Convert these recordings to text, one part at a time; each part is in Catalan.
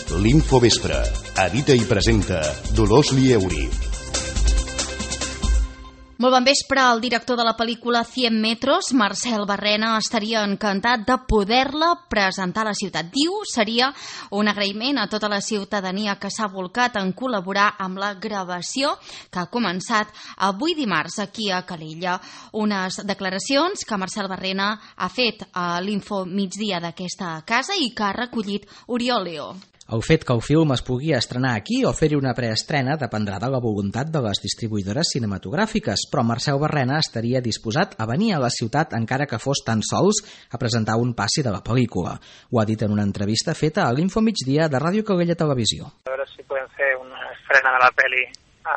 L'Infovespre. Edita i presenta Dolors Lieuri. Molt bon vespre. El director de la pel·lícula 100 metros, Marcel Barrena, estaria encantat de poder-la presentar a la ciutat. Diu seria un agraïment a tota la ciutadania que s'ha volcat en col·laborar amb la gravació que ha començat avui dimarts aquí a Calella. Unes declaracions que Marcel Barrena ha fet a l'Info Migdia d'aquesta casa i que ha recollit Oriol Leo. El fet que el film es pugui estrenar aquí o fer-hi una preestrena dependrà de la voluntat de les distribuïdores cinematogràfiques, però Marcel Barrena estaria disposat a venir a la ciutat encara que fos tan sols a presentar un passi de la pel·lícula. Ho ha dit en una entrevista feta a l'Info Migdia de Ràdio Calella Televisió. A veure si podem fer una estrena de la pel·li a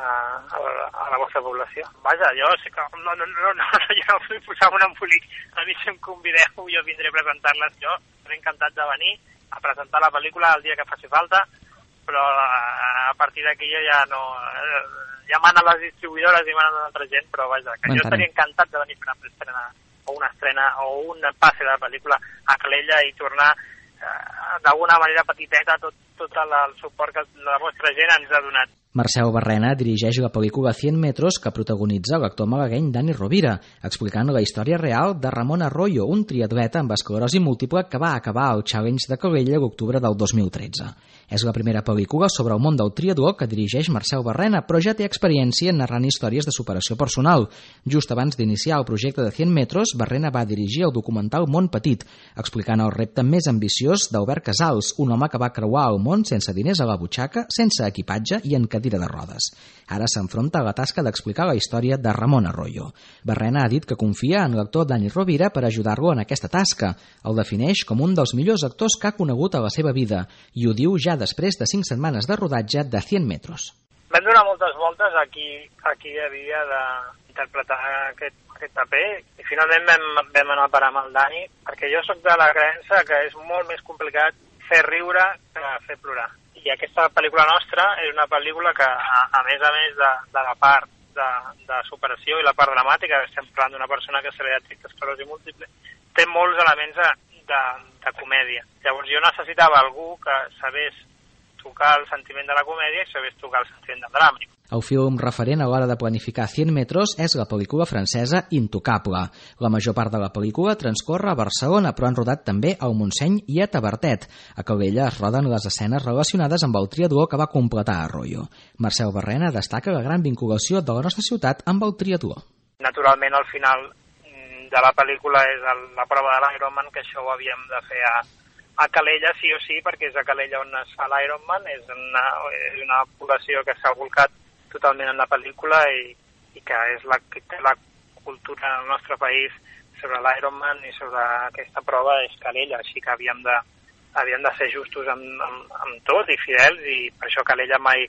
la vostra població. Vaja, jo sé que jo no vull posar un embolic. A mi si em convideu jo vindré a presentar-les. Jo estaré encantat de venir a presentar la pel·lícula el dia que faci falta, però a partir d'aquí ja no... Ja manen les distribuïdores i manen altra gent, però vaja, que jo estaria encantat de venir a fer una estrena o un passe de la pel·lícula a Calella i tornar d'alguna manera petiteta tot el suport que la vostra gent ens ha donat. Marcel Barrena dirigeix la pel·lícula 100 metros que protagonitza l'actor malagueny Dani Rovira, explicant la història real de Ramon Arroyo, un triatleta amb esclerosi múltiple que va acabar el Challenge de Calella l'octubre del 2013. És la primera pel·lícula sobre el món del triatló que dirigeix Marcel Barrena, però ja té experiència narrant històries de superació personal. Just abans d'iniciar el projecte de 100 metros, Barrena va dirigir el documental Món Petit, explicant el repte més ambiciós d'Albert Casals, un home que va creuar el món sense diners a la butxaca, sense equipatge i en cadira de rodes. Ara s'enfronta a la tasca d'explicar la història de Ramon Arroyo. Barrena ha dit que confia en l'actor Dani Rovira per ajudar-lo en aquesta tasca. El defineix com un dels millors actors que ha conegut a la seva vida i ho diu ja després de 5 setmanes de rodatge de 100 metros. Vam donar moltes voltes a qui havia d'interpretar aquest paper i finalment vam anar a parar amb el Dani, perquè jo sóc de la creença que és molt més complicat fer riure que fer plorar. I aquesta pel·lícula nostra és una pel·lícula que, a més de la part de superació i la part dramàtica, estem parlant d'una persona que se li ha tret esclerosi múltiple, té molts elements de comèdia. Llavors jo necessitava algú que sabés tocar el sentiment de la comèdia i sabés tocar el sentiment del drama. El film referent a l'hora de planificar 100 metros és la pel·lícula francesa Intocable. La major part de la pel·lícula transcorre a Barcelona, però han rodat també al Montseny i a Tavertet. A Calella es roden les escenes relacionades amb el triatló que va completar Arroyo. Marcel Barrena destaca la gran vinculació de la nostra ciutat amb el triatló. Naturalment, al final de la pel·lícula és la prova de l'Ironman, que això ho havíem de fer a Calella sí o sí, perquè és a Calella on es fa l'Ironman, és una població que s'ha volcat totalment en la pel·lícula i que és que té la cultura del nostre país sobre l'Ironman i sobre aquesta prova és Calella, així que havíem de ser justos amb tot i fidels, i per això Calella mai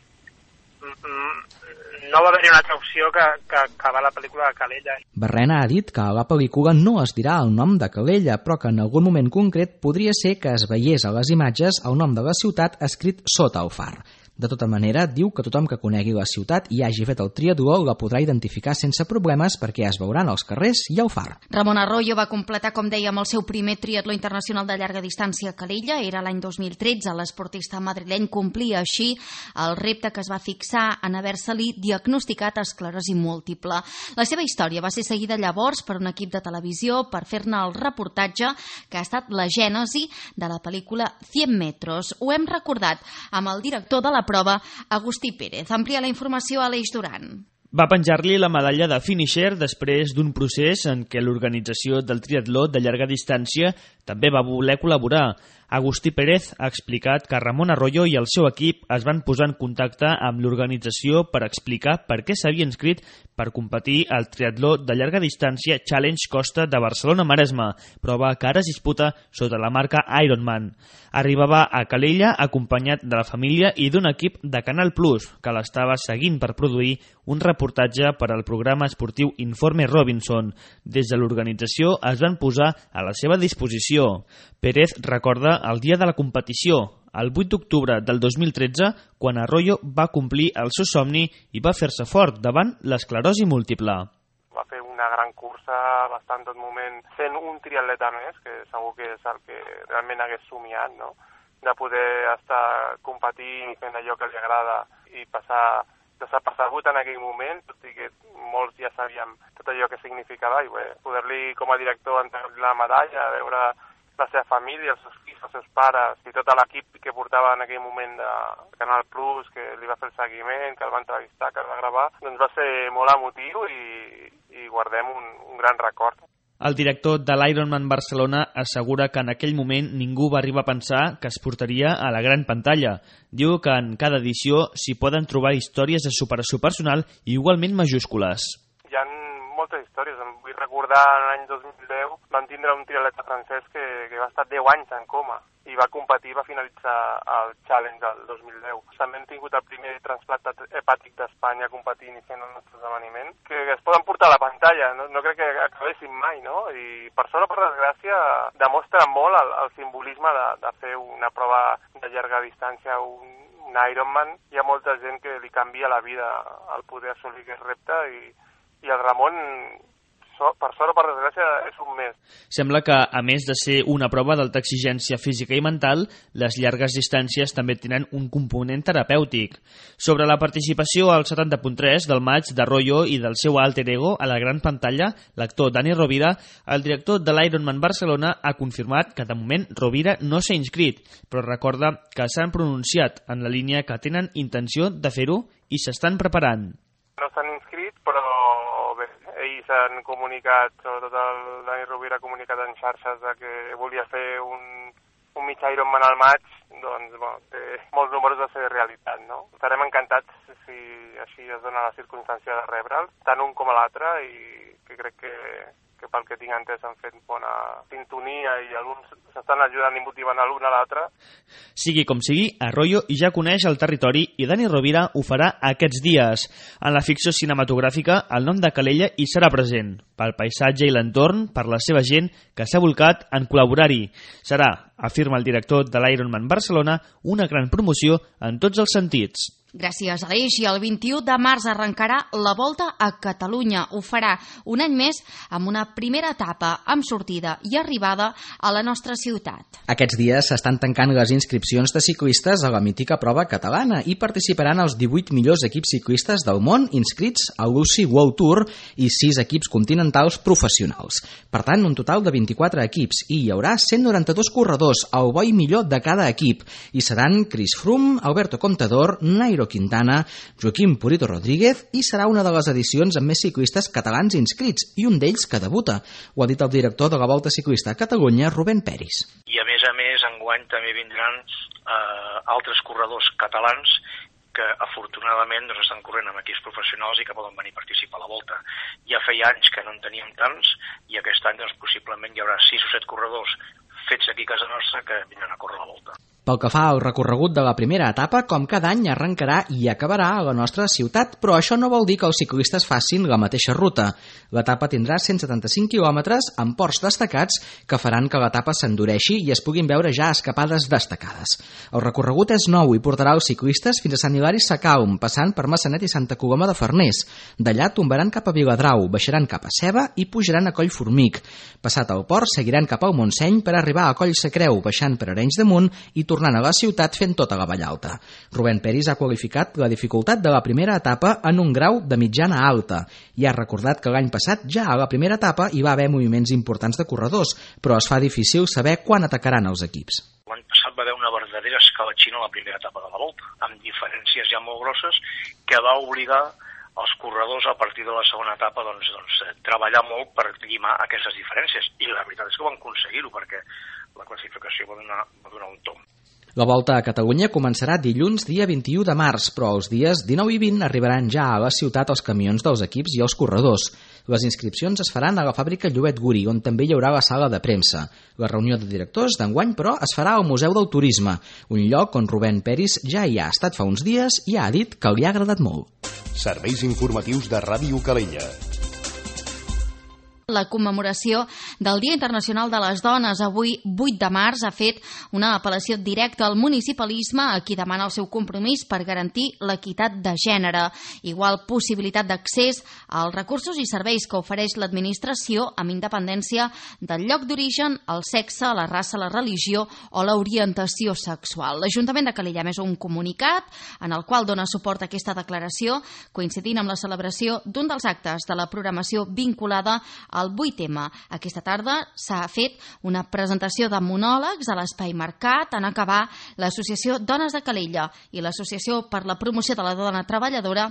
no va haver-hi una altra opció que va la pel·lícula de Calella. Barrena ha dit que a la pel·lícula no es dirà el nom de Calella, però que en algun moment concret podria ser que es veiés a les imatges el nom de la ciutat escrit sota el far. De tota manera, diu que tothom que conegui la ciutat i hagi fet el triatló la podrà identificar sense problemes perquè es veuran als carrers i al far. Ramon Arroyo va completar, com dèiem, el seu primer triatló internacional de llarga distància a Calella. Era l'any 2013. L'esportista madrileny complia així el repte que es va fixar en haver-se-li diagnosticat esclerosi múltiple. La seva història va ser seguida llavors per un equip de televisió per fer-ne el reportatge que ha estat la gènesi de la pel·lícula 100 metros. Ho hem recordat amb el director de la prova, Agustí Pérez. Amplia la informació a Aleix Duran. Va penjar-li la medalla de finisher després d'un procés en què l'organització del triatló de llarga distància també va voler col·laborar. Agustí Pérez ha explicat que Ramon Arroyo i el seu equip es van posar en contacte amb l'organització per explicar per què s'havia inscrit per competir al triatló de llarga distància Challenge Costa de Barcelona-Maresme, prova que ara es disputa sota la marca Ironman. Arribava a Calella acompanyat de la família i d'un equip de Canal Plus que l'estava seguint per produir un reportatge per al programa esportiu Informe Robinson. Des de l'organització es van posar a la seva disposició. Pérez recorda el dia de la competició, el 8 d'octubre del 2013, quan Arroyo va complir el seu somni i va fer-se fort davant l'esclerosi múltiple. Va fer una gran cursa, bastant tot moment, fent un triatleta més, que segur que és el que realment hagués somiat, no? de poder estar competint i fent allò que li agrada i passar desapercebut en aquell moment, tot i que molts ja sabíem tot allò que significava, i bé, poder-li com a director entregar la medalla, veure la seva família, els seus fills, els seus pares i tot l'equip que portava en aquell moment de Canal Plus, que li va fer el seguiment, que el va entrevistar, que el va gravar, doncs va ser molt emotiu i guardem un gran record. El director de l'Ironman Barcelona assegura que en aquell moment ningú va arribar a pensar que es portaria a la gran pantalla. Diu que en cada edició s'hi poden trobar històries de superació personal igualment majúscules. Hi ha moltes històries. Em vull recordar l'any 2010 vam tindre un triatleta francès que va estar 10 anys en coma i va competir, va finalitzar el Challenge del 2010. També hem tingut el primer transplantat hepàtic d'Espanya competint i fent el nostre esdeveniment, que es poden portar a la pantalla, no crec que acabessin mai, no? I per sort o per desgràcia demostra molt el simbolisme de fer una prova de llarga distància, un Ironman. Hi ha molta gent que li canvia la vida al poder assolir aquest repte i el Ramon, per sort o per desgràcia, és un més. Sembla que, a més de ser una prova d'alta exigència física i mental, les llargues distàncies també tenen un component terapèutic. Sobre la participació al 70.3 del maig d'Arroyo i del seu alter ego a la gran pantalla, l'actor Dani Rovira, el director de l'Ironman Barcelona, ha confirmat que de moment Rovira no s'ha inscrit, però recorda que s'han pronunciat en la línia que tenen intenció de fer-ho i s'estan preparant. No s'han inscrit, però bé, ells han comunicat, sobretot el Dani Rovira ha comunicat en xarxes que volia fer un mig Ironman al maig, doncs té molts números de ser realitat, no? Estarem encantats si així es dona la circumstància de rebre'l, tant un com l'altre, i que crec que pel que tinc entès han fet bona sintonia i alguns s'estan ajudant i motivant l'un a l'altre. Sigui com sigui, Arroyo ja coneix el territori i Dani Rovira ho farà aquests dies. En la ficció cinematogràfica, el nom de Calella hi serà present, pel paisatge i l'entorn, per la seva gent que s'ha volcat en col·laborar-hi. Serà, afirma el director de l'Ironman Barcelona, una gran promoció en tots els sentits. Gràcies, Aleix. I el 21 de març arrencarà la Volta a Catalunya. Ho farà un any més amb una primera etapa amb sortida i arribada a la nostra ciutat. Aquests dies s'estan tancant les inscripcions de ciclistes a la mítica prova catalana i participaran els 18 millors equips ciclistes del món inscrits a l'UCI World Tour i 6 equips continentals professionals. Per tant, un total de 24 equips i hi haurà 192 corredors, el bo i millor de cada equip. I seran Chris Froome, Alberto Contador, Nairo Quintana, Joaquim Purito Rodríguez, i serà una de les edicions amb més ciclistes catalans inscrits i un d'ells que debuta. Ho ha dit el director de la Volta Ciclista a Catalunya, Rubén Peris. I a més, enguany també vindran altres corredors catalans que afortunadament estan corrent amb equips professionals i que poden venir a participar a la Volta. Ja feia anys que no en teníem tants i aquest any possiblement hi haurà 6 o 7 corredors fets aquí a casa nostra que vindran a córrer la Volta. Pel que fa al recorregut de la primera etapa, com cada any arrencarà i acabarà a la nostra ciutat, però això no vol dir que els ciclistes facin la mateixa ruta. L'etapa tindrà 175 quilòmetres amb ports destacats que faran que l'etapa s'endureixi i es puguin veure ja escapades destacades. El recorregut és nou i portarà els ciclistes fins a Sant Hilari Sacalm, passant per Massanet i Santa Coloma de Farners. D'allà tombaran cap a Viladrau, baixaran cap a Ceba i pujaran a Collformic. Passat el port, seguiran cap al Montseny per arribar a Coll Sacreu, baixant per Arenys de Munt i tornant a la ciutat fent tota la Vall Alta. Rubén Peris ha qualificat la dificultat de la primera etapa en un grau de mitjana a alta i ha recordat que l'any passat ja a la primera etapa hi va haver moviments importants de corredors, però es fa difícil saber quan atacaran els equips. L'any passat va haver una verdadera escalatxina a la primera etapa de la Volta, amb diferències ja molt grosses que va obligar els corredors a partir de la segona etapa treballar molt per llimar aquestes diferències, i la veritat és que van aconseguir-ho perquè la classificació va donar un tomb. La Volta a Catalunya començarà dilluns dia 21 de març, però els dies 19 i 20 arribaran ja a la ciutat els camions dels equips i els corredors. Les inscripcions es faran a la fàbrica Llobet Guri, on també hi haurà la sala de premsa. La reunió de directors d'enguany, però, es farà al Museu del Turisme, un lloc on Rubén Peris ja hi ha estat fa uns dies i ha dit que li ha agradat molt. Serveis informatius de Ràdio Calella. La commemoració del Dia Internacional de les Dones, avui 8 de març, ha fet una apel·lació directa al municipalisme a qui demana el seu compromís per garantir l'equitat de gènere, igual possibilitat d'accés als recursos i serveis que ofereix l'administració amb independència del lloc d'origen, el sexe, la raça, la religió o l'orientació sexual. L'Ajuntament de Calella ha emès un comunicat en el qual dona suport a aquesta declaració, coincidint amb la celebració d'un dels actes de la programació vinculada al 8M. Aquesta tarda s'ha fet una presentació de monòlegs a l'Espai Mercat. En acabar, l'Associació Dones de Calella i l'Associació per la Promoció de la Dona Treballadora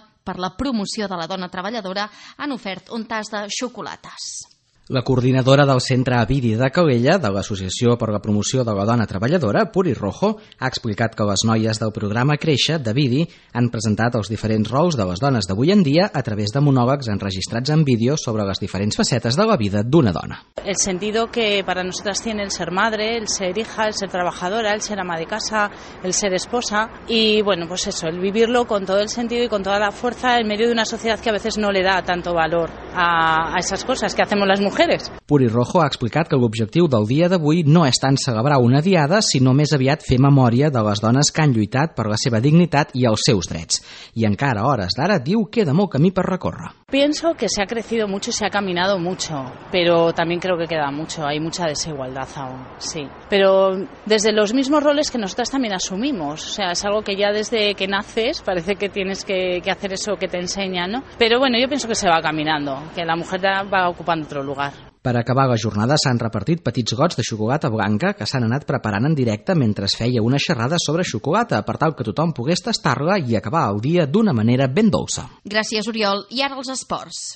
han ofert un tas de xocolates. La coordinadora del Centre Avidi de Calella, de l'Associació per la Promoció de la Dona Treballadora, Puri Rojo, ha explicat que les noies del programa Créixer d'Avidi han presentat els diferents rols de les dones d'avui en dia a través de monòlegs enregistrats en vídeo sobre les diferents facetes de la vida d'una dona. El sentido que para nosotras tiene el ser madre, el ser hija, el ser trabajadora, el ser ama de casa, el ser esposa y bueno, pues eso, el vivirlo con todo el sentido y con toda la fuerza en medio de una sociedad que a veces no le da tanto valor a esas cosas que hacemos las mujeres. Puri Rojo ha explicat que l'objectiu del dia d'avui no és tant celebrar una diada, sinó més aviat fer memòria de les dones que han lluitat per la seva dignitat i els seus drets. I encara a hores d'ara diu que queda molt camí per recórrer. Pienso que se ha crecido mucho y se ha caminado mucho, pero también creo que queda mucho, hay mucha desigualdad aún, sí. Pero desde los mismos roles que nosotras también asumimos, o sea, es algo que ya desde que naces parece que tienes que hacer eso que te enseñan, ¿no? Pero bueno, yo pienso que se va caminando, que la mujer va ocupando otro lugar. Per acabar la jornada s'han repartit petits gots de xocolata blanca que s'han anat preparant en directe mentre es feia una xerrada sobre xocolata per tal que tothom pogués tastar-la i acabar el dia d'una manera ben dolça. Gràcies, Oriol. I ara els esports.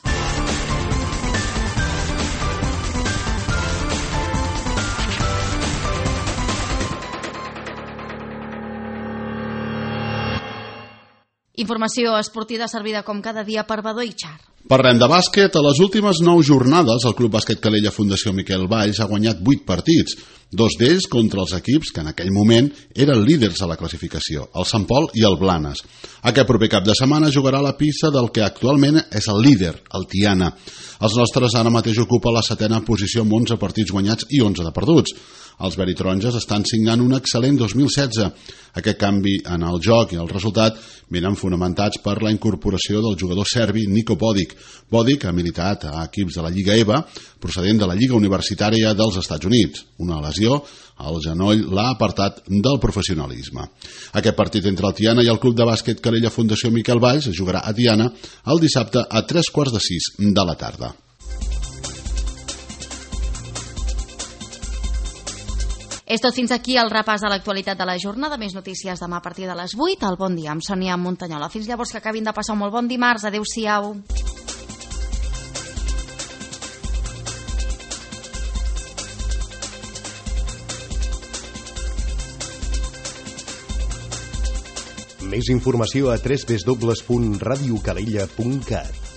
Informació esportiva servida com cada dia per Badó i Char. Parlem de bàsquet. A les últimes 9 jornades, el Club Bàsquet Calella Fundació Miquel Valls ha guanyat 8 partits, 2 d'ells contra els equips que en aquell moment eren líders a la classificació, el Sant Pol i el Blanes. Aquest proper cap de setmana jugarà a la pista del que actualment és el líder, el Tiana. Els nostres ara mateix ocupa la 7ª posició amb 11 partits guanyats i 11 de perduts. Els veritaronges estan signant un excel·lent 2016. Aquest canvi en el joc i el resultat venen fonamentats per la incorporació del jugador serbi Niko Bodic. Bodic ha militat a equips de la Lliga EVA, procedent de la Lliga Universitària dels Estats Units. Una lesió al genoll l'ha apartat del professionalisme. Aquest partit entre el Tiana i el Club de Bàsquet Calella Fundació Miquel Valls es jugarà a Tiana el dissabte a 3:45 de la tarda. És tot fins aquí el repàs de l'actualitat de la jornada. Més notícies demà a partir de les 8. El Bon Dia amb Sònia Montanyola. Fins llavors, que acabin de passar un molt bon dimarts. Adéu-siau. Més informació a www.radiocalella.cat.